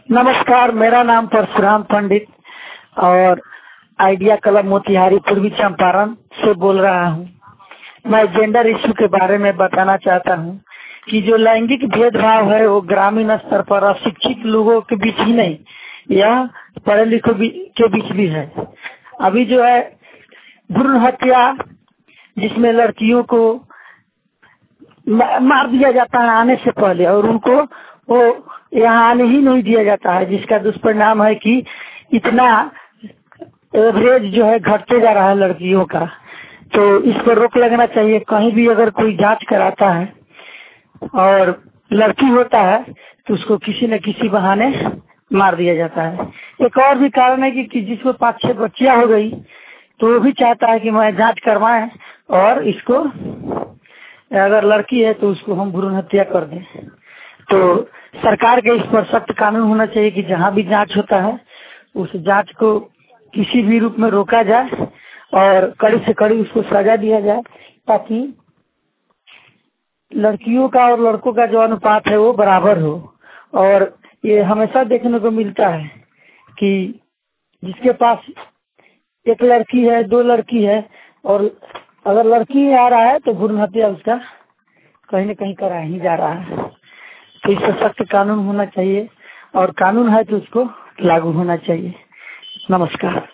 नमस्कार, मेरा नाम परशुराम पंडित और आइडिया क्लब मोतिहारी पूर्वी चंपारण से बोल रहा हूँ। मैं जेंडर इश्यू के बारे में बताना चाहता हूँ कि जो लैंगिक भेदभाव है वो ग्रामीण स्तर पर अशिक्षित लोगों के बीच ही नहीं, यह पढ़े लिखे के बीच भी है। अभी जो है भ्रूण हत्या, जिसमें लड़कियों को मार दिया जाता है आने से पहले और उनको वो यहाँ आने ही नहीं दिया जाता है, जिसका दुष्परिणाम है कि इतना एवरेज जो है घटते जा रहा है लड़कियों का। तो इस पर रोक लगना चाहिए। कहीं भी अगर कोई जांच कराता है और लड़की होता है तो उसको किसी न किसी बहाने मार दिया जाता है। एक और भी कारण है कि जिसको 5-6 बच्चियां हो गई तो वो भी चाहता है कि मैं जांच करवाएं और इसको, अगर लड़की है तो उसको हम भ्रूण हत्या कर दें। तो सरकार के इस पर सख्त कानून होना चाहिए कि जहां भी जांच होता है उस जांच को किसी भी रूप में रोका जाए और कड़ी से कड़ी उसको सजा दिया जाए, ताकि लड़कियों का और लड़कों का जो अनुपात है वो बराबर हो। और ये हमेशा देखने को मिलता है कि जिसके पास एक लड़की है, 2 लड़की है और अगर लड़की आ रहा है तो भ्रूण हत्या उसका कहीं न कहीं करा ही जा रहा है। तो इस पर सख्त कानून होना चाहिए और कानून है तो उसको लागू होना चाहिए। नमस्कार।